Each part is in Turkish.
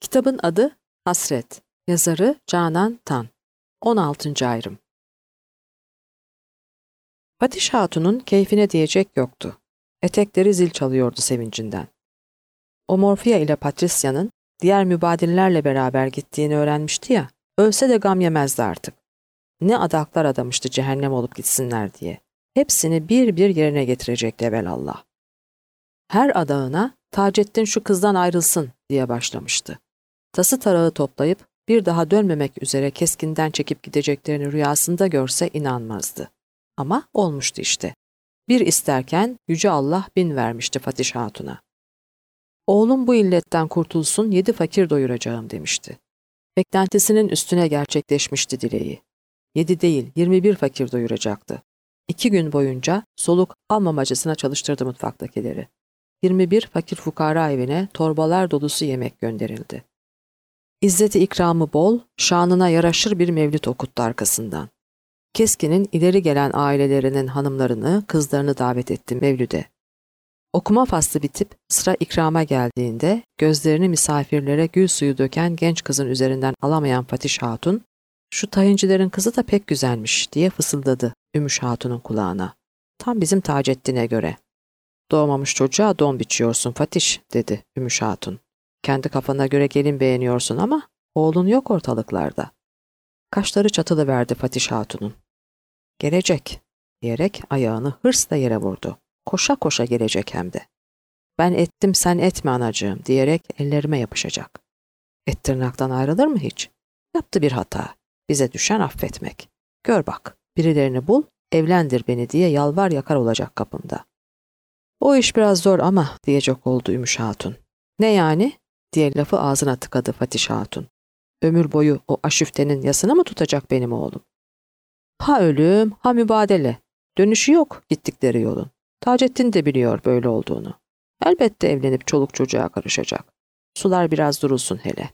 Kitabın adı Hasret. Yazarı Canan Tan. 16. ayrım. Fatiş Hatun'un keyfine diyecek yoktu. Etekleri zil çalıyordu sevincinden. Omorfia ile Patrisya'nın diğer mübadillerle beraber gittiğini öğrenmişti ya, ölse de gam yemezdi artık. Ne adaklar adamıştı cehennem olup gitsinler diye. Hepsini bir bir yerine getirecekti evelallah. Her adağına Taceddin şu kızdan ayrılsın diye başlamıştı. Tası tarağı toplayıp bir daha dönmemek üzere keskinden çekip gideceklerini rüyasında görse inanmazdı. Ama olmuştu işte. Bir isterken Yüce Allah bin vermişti Fatiş Hatun'a. Oğlum bu illetten kurtulsun 7 fakir doyuracağım demişti. Beklentisinin üstüne gerçekleşmişti dileği. 7 değil 21 fakir doyuracaktı. 2 gün boyunca soluk almamacasına çalıştırdı mutfaktakileri. 21 fakir fukara evine torbalar dolusu yemek gönderildi. İzzeti ikramı bol, şanına yaraşır bir mevlid okuttu arkasından. Keskin'in ileri gelen ailelerinin hanımlarını, kızlarını davet etti mevlüde. Okuma faslı bitip sıra ikrama geldiğinde gözlerini misafirlere gül suyu döken genç kızın üzerinden alamayan Fatiş Hatun, "Şu tayincilerin kızı da pek güzelmiş" diye fısıldadı Ümüş Hatun'un kulağına. "Tam bizim Taceddin'e göre." "Doğmamış çocuğa don biçiyorsun Fatiş" dedi Ümüş Hatun. "Kendi kafana göre gelin beğeniyorsun ama oğlun yok ortalıklarda." Kaşları çatılıverdi Fatiş Hatun'un. "Gelecek" diyerek ayağını hırsla yere vurdu. "Koşa koşa gelecek hem de. Ben ettim sen etme anacığım" diyerek ellerime yapışacak. Et tırnaktan ayrılır mı hiç? Yaptı bir hata. Bize düşen affetmek. Gör bak, birilerini bul, evlendir beni diye yalvar yakar olacak kapımda. "O iş biraz zor ama" diyecek oldu Ümüş Hatun. "Ne yani?" diye lafı ağzına tıkadı Fatiş Hatun. "Ömür boyu o aşüftenin yasını mı tutacak benim oğlum? Ha ölüm, ha mübadele. Dönüşü yok gittikleri yolun. Taceddin de biliyor böyle olduğunu. Elbette evlenip çoluk çocuğa karışacak. Sular biraz durulsun hele."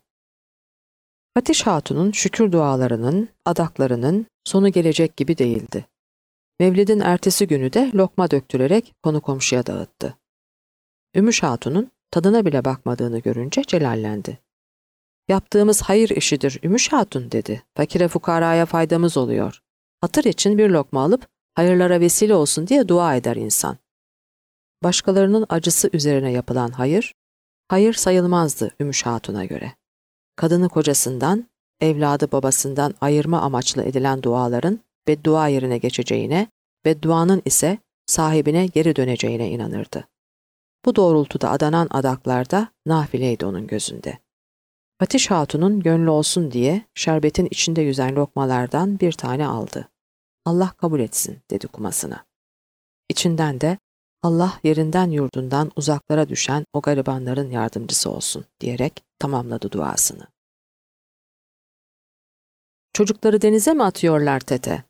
Fatiş Hatun'un şükür dualarının, adaklarının sonu gelecek gibi değildi. Mevlidin ertesi günü de lokma döktürerek konu komşuya dağıttı. Ümüş Hatun'un tadına bile bakmadığını görünce celallendi. "Yaptığımız hayır işidir Ümüş Hatun" dedi. "Fakire fukaraya faydamız oluyor. Hatır için bir lokma alıp hayırlara vesile olsun diye dua eder insan. Başkalarının acısı üzerine yapılan hayır, hayır sayılmazdı Ümüş Hatun'a göre. Kadını kocasından, evladı babasından ayırma amaçlı edilen duaların beddua yerine geçeceğine, bedduanın ise sahibine geri döneceğine inanırdı. Bu doğrultuda adanan adaklarda nafileydi onun gözünde. Fatiş Hatun'un gönlü olsun diye şerbetin içinde yüzen lokmalardan bir tane aldı. "Allah kabul etsin" dedi kumasına. İçinden de "Allah yerinden yurdundan uzaklara düşen o garibanların yardımcısı olsun" diyerek tamamladı duasını. "Çocukları denize mi atıyorlar tete?"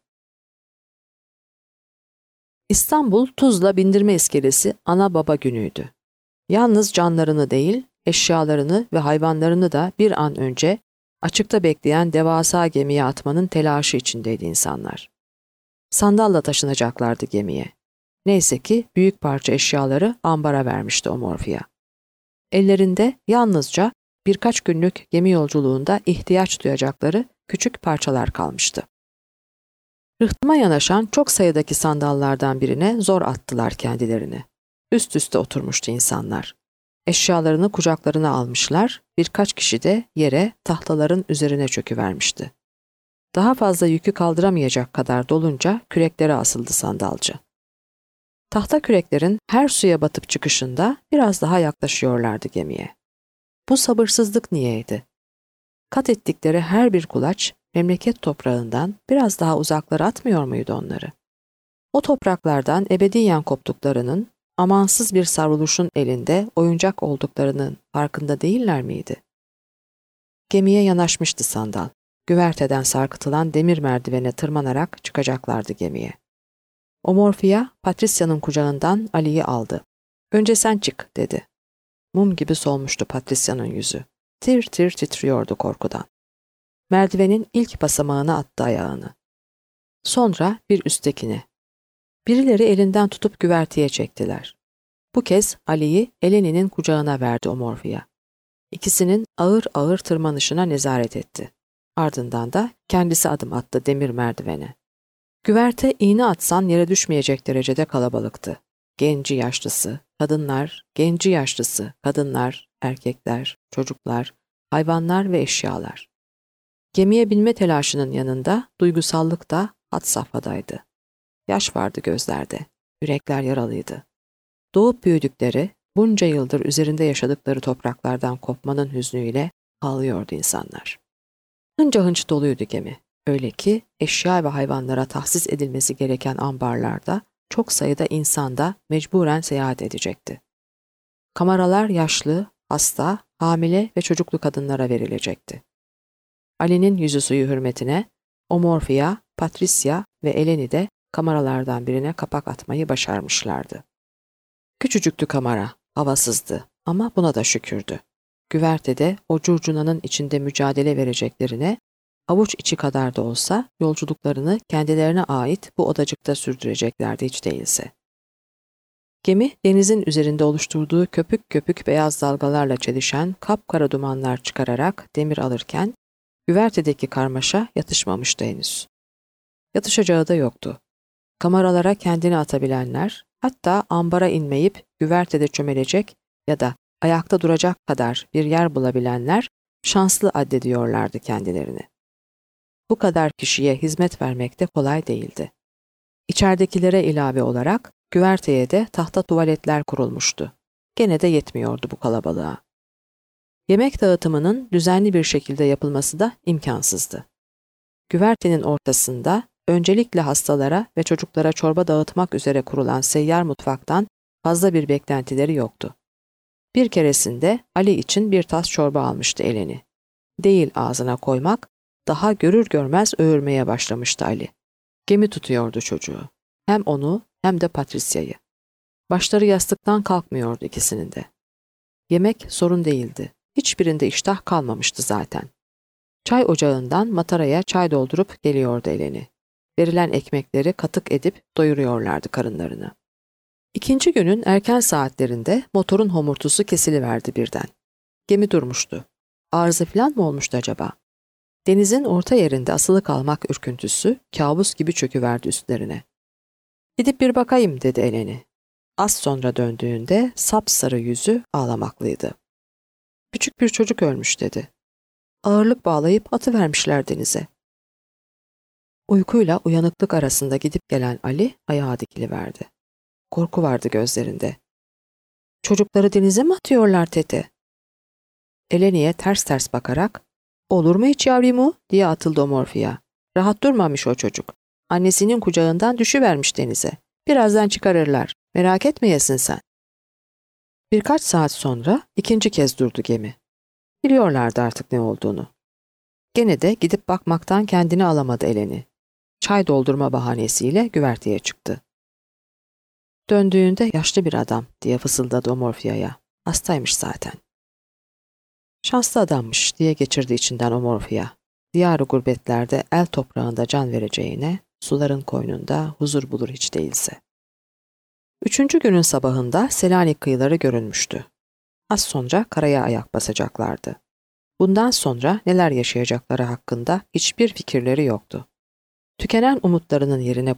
İstanbul Tuzla bindirme iskelesi ana baba günüydü. Yalnız canlarını değil, eşyalarını ve hayvanlarını da bir an önce açıkta bekleyen devasa gemiye atmanın telaşı içindeydi insanlar. Sandalla taşınacaklardı gemiye. Neyse ki büyük parça eşyaları ambara vermişti Omorfia. Ellerinde yalnızca birkaç günlük gemi yolculuğunda ihtiyaç duyacakları küçük parçalar kalmıştı. Rıhtıma yanaşan çok sayıdaki sandallardan birine zor attılar kendilerini. Üst üste oturmuştu insanlar. Eşyalarını kucaklarına almışlar, birkaç kişi de yere tahtaların üzerine çöküvermişti. Daha fazla yükü kaldıramayacak kadar dolunca küreklere asıldı sandalcı. Tahta küreklerin her suya batıp çıkışında biraz daha yaklaşıyorlardı gemiye. Bu sabırsızlık niyeydi? Kat ettikleri her bir kulaç memleket toprağından biraz daha uzaklara atmıyor muydu onları? O topraklardan ebediyen koptuklarının, amansız bir savruluşun elinde oyuncak olduklarının farkında değiller miydi? Gemiye yanaşmıştı sandal. Güverteden sarkıtılan demir merdivene tırmanarak çıkacaklardı gemiye. Omorfia, Patrisya'nın kucağından Ali'yi aldı. "Önce sen çık" dedi. Mum gibi solmuştu Patrisya'nın yüzü. Tir tir titriyordu korkudan. Merdivenin ilk basamağına attı ayağını. Sonra bir üsttekine. Birileri elinden tutup güverteye çektiler. Bu kez Ali'yi Eleni'nin kucağına verdi Omorfia. İkisinin ağır ağır tırmanışına nezaret etti. Ardından da kendisi adım attı demir merdivene. Güverte iğne atsan yere düşmeyecek derecede kalabalıktı. Genci yaşlısı, kadınlar, genci yaşlısı, kadınlar, erkekler, çocuklar, hayvanlar ve eşyalar. Gemiye binme telaşının yanında duygusallık da had safhadaydı. Yaş vardı gözlerde, yürekler yaralıydı. Doğup büyüdükleri, bunca yıldır üzerinde yaşadıkları topraklardan kopmanın hüznüyle ağlıyordu insanlar. Hınca hınç doluydu gemi. Öyle ki eşya ve hayvanlara tahsis edilmesi gereken ambarlarda çok sayıda insan da mecburen seyahat edecekti. Kameralar yaşlı, hasta, hamile ve çocuklu kadınlara verilecekti. Ali'nin yüzü suyu hürmetine Omorfia, Patricia ve Eleni de kameralardan birine kapak atmayı başarmışlardı. Küçücüktü kamera, havasızdı ama buna da şükürdü. Güvertede o curcunanın içinde mücadele vereceklerine, avuç içi kadar da olsa yolculuklarını kendilerine ait bu odacıkta sürdüreceklerdi hiç değilse. Gemi denizin üzerinde oluşturduğu köpük köpük beyaz dalgalarla çelişen kapkara dumanlar çıkararak demir alırken, güvertedeki karmaşa yatışmamıştı henüz. Yatışacağı da yoktu. Kameralara kendini atabilenler, hatta ambara inmeyip güvertede çömelecek ya da ayakta duracak kadar bir yer bulabilenler şanslı addediyorlardı kendilerini. Bu kadar kişiye hizmet vermek de kolay değildi. İçeridekilere ilave olarak güverteye de tahta tuvaletler kurulmuştu. Gene de yetmiyordu bu kalabalığa. Yemek dağıtımının düzenli bir şekilde yapılması da imkansızdı. Güvertenin ortasında öncelikle hastalara ve çocuklara çorba dağıtmak üzere kurulan seyyar mutfaktan fazla bir beklentileri yoktu. Bir keresinde Ali için bir tas çorba almıştı Eleni. Değil ağzına koymak, daha görür görmez öğürmeye başlamıştı Ali. Gemi tutuyordu çocuğu. Hem onu hem de Patricia'yı. Başları yastıktan kalkmıyordu ikisinin de. Yemek sorun değildi. Hiçbirinde iştah kalmamıştı zaten. Çay ocağından mataraya çay doldurup geliyordu Eleni. Verilen ekmekleri katık edip doyuruyorlardı karınlarını. İkinci günün erken saatlerinde motorun homurtusu kesiliverdi birden. Gemi durmuştu. Arıza falan mı olmuştu acaba? Denizin orta yerinde asılı kalmak ürküntüsü kabus gibi çöküverdi üstlerine. Gidip bir bakayım dedi Eleni. Az sonra döndüğünde sapsarı yüzü ağlamaklıydı. Küçük bir çocuk ölmüş dedi. Ağırlık bağlayıp atıvermişler denize. Uykuyla uyanıklık arasında gidip gelen Ali ayağa dikiliverdi. Korku vardı gözlerinde. Çocukları denize mi atıyorlar Tete? Eleni'ye ters ters bakarak, olur mu hiç yavrumu diye atıldı Omorfia. Rahat durmamış o çocuk. Annesinin kucağından düşüvermiş denize. Birazdan çıkarırlar. Merak etmeyesin sen. Birkaç saat sonra ikinci kez durdu gemi. Biliyorlardı artık ne olduğunu. Gene de gidip bakmaktan kendini alamadı Eleni. Çay doldurma bahanesiyle güverteye çıktı. Döndüğünde yaşlı bir adam diye fısıldadı Omorfia'ya. Hastaymış zaten. Şanslı adammış diye geçirdi içinden Omorfia. Diyar-ı gurbetlerde el toprağında can vereceğine, suların koynunda huzur bulur hiç değilse. Üçüncü günün sabahında Selanik kıyıları görünmüştü. Az sonra karaya ayak basacaklardı. Bundan sonra neler yaşayacakları hakkında hiçbir fikirleri yoktu. Tükenen umutlarının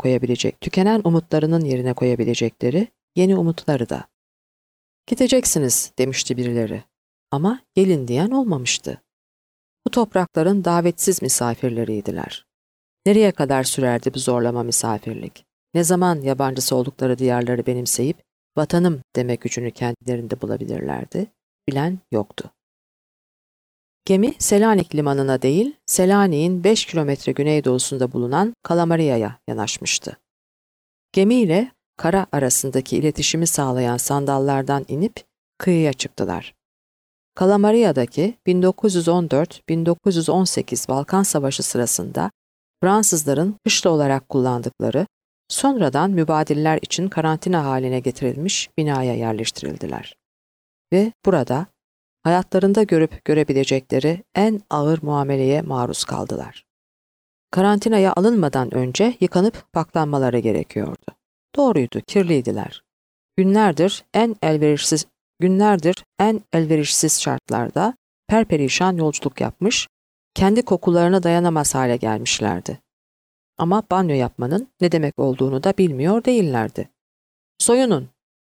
yerine koyabilecekleri yeni umutları da. Gideceksiniz demişti birileri. Ama gelin diyen olmamıştı. Bu toprakların davetsiz misafirleriydiler. Nereye kadar sürerdi bu zorlama misafirlik? Ne zaman yabancısı oldukları diyarları benimseyip vatanım demek gücünü kendilerinde bulabilirlerdi? Bilen yoktu. Gemi Selanik limanına değil, Selanik'in 5 kilometre güneydoğusunda bulunan Kalamaria'ya yanaşmıştı. Gemi ile kara arasındaki iletişimi sağlayan sandallardan inip kıyıya çıktılar. Kalamaria'daki 1914-1918 Balkan Savaşı sırasında Fransızların kışla olarak kullandıkları, sonradan mübadiller için karantina haline getirilmiş binaya yerleştirildiler. Ve burada hayatlarında görüp görebilecekleri en ağır muameleye maruz kaldılar. Karantinaya alınmadan önce yıkanıp paklanmaları gerekiyordu. Doğruydu, kirliydiler. Günlerdir en elverişsiz şartlarda perperişan yolculuk yapmış, kendi kokularına dayanamaz hale gelmişlerdi. Ama banyo yapmanın ne demek olduğunu da bilmiyor değillerdi. Soyunun!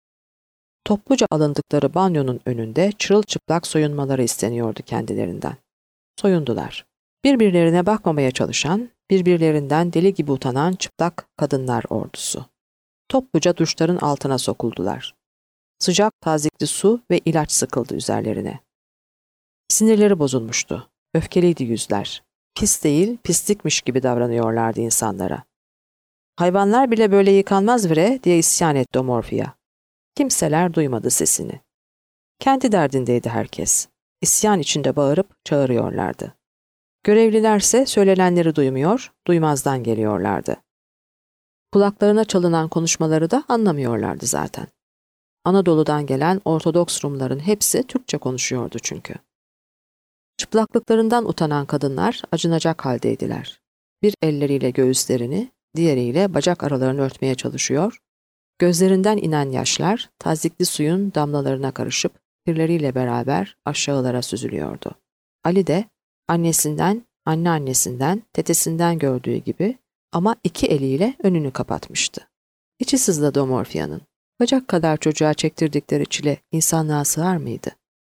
Topluca alındıkları banyonun önünde çırılçıplak soyunmaları isteniyordu kendilerinden. Soyundular. Birbirlerine bakmamaya çalışan, birbirlerinden deli gibi utanan çıplak kadınlar ordusu. Topluca duşların altına sokuldular. Sıcak tazikli su ve ilaç sıkıldı üzerlerine. Sinirleri bozulmuştu. Öfkeliydi yüzler. Pis değil, pislikmiş gibi davranıyorlardı insanlara. Hayvanlar bile böyle yıkanmaz vire diye isyan etti Morfia. Kimseler duymadı sesini. Kendi derdindeydi herkes. İsyan içinde bağırıp çağırıyorlardı. Görevlilerse söylenenleri duymuyor, duymazdan geliyorlardı. Kulaklarına çalınan konuşmaları da anlamıyorlardı zaten. Anadolu'dan gelen Ortodoks Rumların hepsi Türkçe konuşuyordu çünkü. Çıplaklıklarından utanan kadınlar acınacak haldeydiler. Bir elleriyle göğüslerini, diğeriyle bacak aralarını örtmeye çalışıyor, gözlerinden inen yaşlar tazikli suyun damlalarına karışıp kirleriyle beraber aşağılara süzülüyordu. Ali de annesinden, anneannesinden, tetesinden gördüğü gibi ama iki eliyle önünü kapatmıştı. İçi sızladı o Morfia'nın. Bacak kadar çocuğa çektirdikleri çile insanlığa sığar mıydı?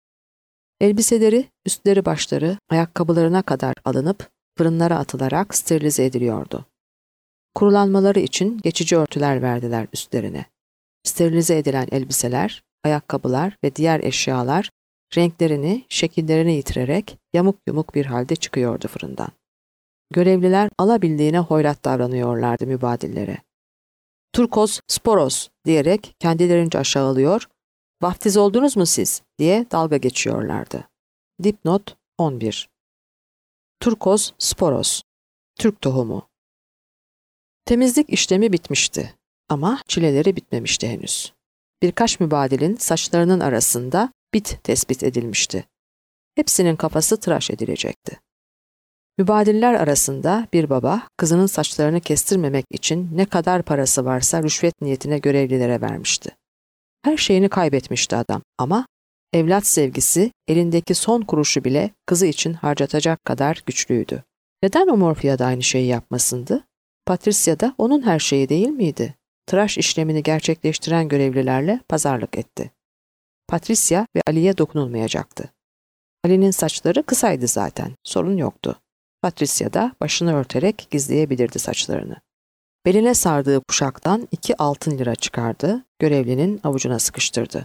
Elbiseleri, üstleri başları, ayakkabılarına kadar alınıp fırınlara atılarak sterilize ediliyordu. Kurulanmaları için geçici örtüler verdiler üstlerine. Sterilize edilen elbiseler, ayakkabılar ve diğer eşyalar renklerini, şekillerini yitirerek yamuk yumuk bir halde çıkıyordu fırından. Görevliler alabildiğine hoyrat davranıyorlardı mübadillere. Turkos, sporos diyerek kendilerince aşağılıyor, vaftiz oldunuz mu siz diye dalga geçiyorlardı. Dipnot 11. Turkos, sporos, Türk tohumu. Temizlik işlemi bitmişti ama çileleri bitmemişti henüz. Birkaç mübadilin saçlarının arasında bit tespit edilmişti. Hepsinin kafası tıraş edilecekti. Mübadiller arasında bir baba kızının saçlarını kestirmemek için ne kadar parası varsa rüşvet niyetine görevlilere vermişti. Her şeyini kaybetmişti adam ama evlat sevgisi elindeki son kuruşu bile kızı için harcatacak kadar güçlüydü. Neden o Morfia da aynı şeyi yapmasındı? Patricia da onun her şeyi değil miydi? Tıraş işlemini gerçekleştiren görevlilerle pazarlık etti. Patricia ve Ali'ye dokunulmayacaktı. Ali'nin saçları kısaydı zaten, sorun yoktu. Patricia da başını örterek gizleyebilirdi saçlarını. Beline sardığı kuşaktan 2 altın lira çıkardı, görevlinin avucuna sıkıştırdı.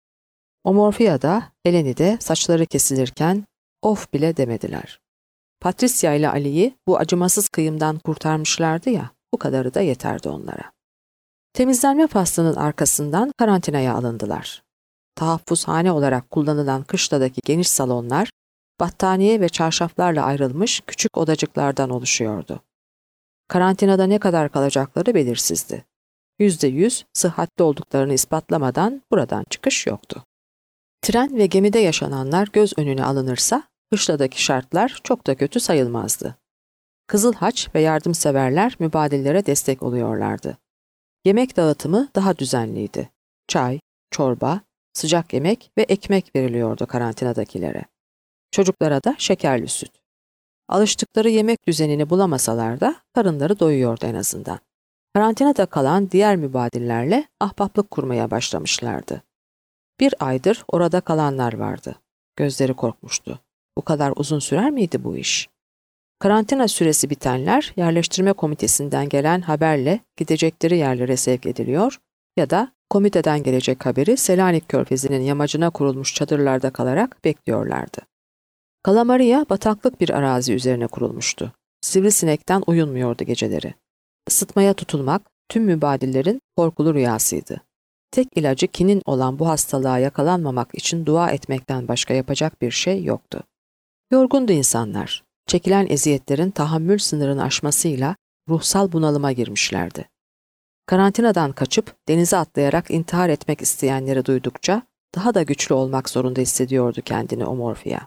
O Morfia da, Eleni de saçları kesilirken of bile demediler. Patricia ile Ali'yi bu acımasız kıyımdan kurtarmışlardı ya, bu kadarı da yeterdi onlara. Temizlenme faslının arkasından karantinaya alındılar. Tahaffuzhane olarak kullanılan kışladaki geniş salonlar, battaniye ve çarşaflarla ayrılmış küçük odacıklardan oluşuyordu. Karantinada ne kadar kalacakları belirsizdi. %100 sıhhatli olduklarını ispatlamadan buradan çıkış yoktu. Tren ve gemide yaşananlar göz önüne alınırsa, kışladaki şartlar çok da kötü sayılmazdı. Kızıl Haç ve yardımseverler mübadillere destek oluyorlardı. Yemek dağıtımı daha düzenliydi. Çay, çorba, sıcak yemek ve ekmek veriliyordu karantinadakilere. Çocuklara da şekerli süt. Alıştıkları yemek düzenini bulamasalar da karınları doyuyordu en azından. Karantinada kalan diğer mübadillerle ahbaplık kurmaya başlamışlardı. 1 aydır orada kalanlar vardı. Gözleri korkmuştu. Bu kadar uzun sürer miydi bu iş? Karantina süresi bitenler yerleştirme komitesinden gelen haberle gidecekleri yerlere sevk ediliyor ya da komiteden gelecek haberi Selanik Körfezi'nin yamacına kurulmuş çadırlarda kalarak bekliyorlardı. Kalamaria bataklık bir arazi üzerine kurulmuştu. Sivrisinekten uyunmuyordu geceleri. Isıtmaya tutulmak tüm mübadillerin korkulu rüyasıydı. Tek ilacı kinin olan bu hastalığa yakalanmamak için dua etmekten başka yapacak bir şey yoktu. Yorgundu insanlar. Çekilen eziyetlerin tahammül sınırını aşmasıyla ruhsal bunalıma girmişlerdi. Karantinadan kaçıp denize atlayarak intihar etmek isteyenleri duydukça daha da güçlü olmak zorunda hissediyordu kendini o Morfia.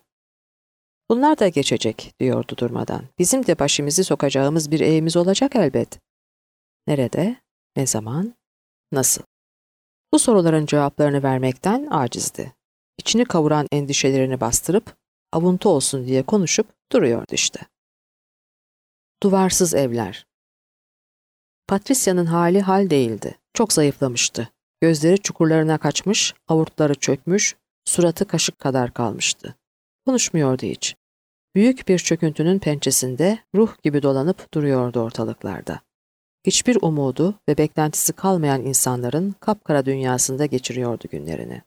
Bunlar da geçecek diyordu durmadan. Bizim de başımızı sokacağımız bir evimiz olacak elbet. Nerede? Ne zaman? Nasıl? Bu soruların cevaplarını vermekten acizdi. İçini kavuran endişelerini bastırıp avuntu olsun diye konuşup duruyordu işte. Duvarsız evler. Patrisya'nın hali hal değildi. Çok zayıflamıştı. Gözleri çukurlarına kaçmış, avurtları çökmüş, suratı kaşık kadar kalmıştı. Konuşmuyordu hiç. Büyük bir çöküntünün pençesinde ruh gibi dolanıp duruyordu ortalıklarda. Hiçbir umudu ve beklentisi kalmayan insanların kapkara dünyasında geçiriyordu günlerini.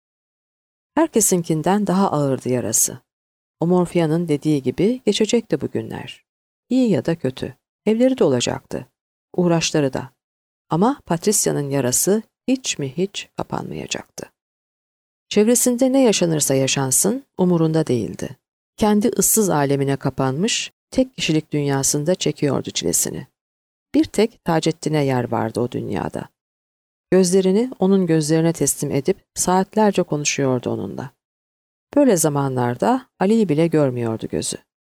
Herkesinkinden daha ağırdı yarası. O Morfia'nın dediği gibi geçecekti bu günler. İyi ya da kötü. Evleri de olacaktı. Uğraşları da. Ama Patrisya'nın yarası hiç mi hiç kapanmayacaktı. Çevresinde ne yaşanırsa yaşansın umurunda değildi. Kendi ıssız alemine kapanmış, tek kişilik dünyasında çekiyordu çilesini. Bir tek Taceddin'e yer vardı o dünyada. Gözlerini onun gözlerine teslim edip saatlerce konuşuyordu onunla. Böyle zamanlarda Ali'yi bile görmüyordu gözü.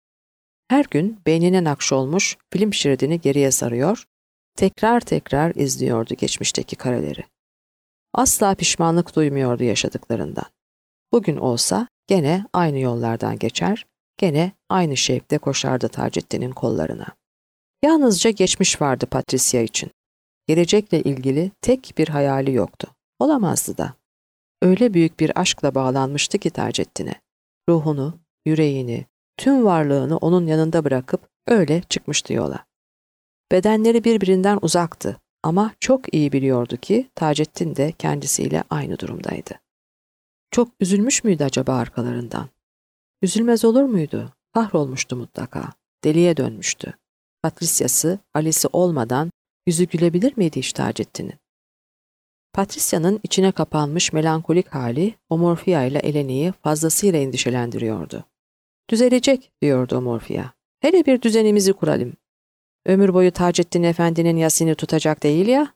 Her gün beynine nakşolmuş film şeridini geriye sarıyor, tekrar tekrar izliyordu geçmişteki kareleri. Asla pişmanlık duymuyordu yaşadıklarından. Bugün olsa gene aynı yollardan geçer, gene aynı şevkle koşardı Taceddin'in kollarına. Yalnızca geçmiş vardı Patricia için. Gelecekle ilgili tek bir hayali yoktu. Olamazdı da. Öyle büyük bir aşkla bağlanmıştı ki Taceddin'e. Ruhunu, yüreğini, tüm varlığını onun yanında bırakıp öyle çıkmıştı yola. Bedenleri birbirinden uzaktı ama çok iyi biliyordu ki Taceddin de kendisiyle aynı durumdaydı. Çok üzülmüş müydü acaba arkalarından? Üzülmez olur muydu? Kahrolmuştu mutlaka. Deliye dönmüştü. Patrisya'sı, Ali'si olmadan yüzü gülebilir miydi hiç Taceddin'in? Patrisya'nın içine kapanmış melankolik hali o Morfia ile Eleni'yi fazlasıyla endişelendiriyordu. Düzelecek diyordu o Morfia. Hele bir düzenimizi kuralım. Ömür boyu Taceddin Efendi'nin yasını tutacak değil ya.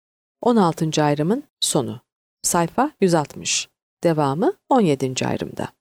16. ayrımın sonu. Sayfa 160. Devamı 17. ayrımda.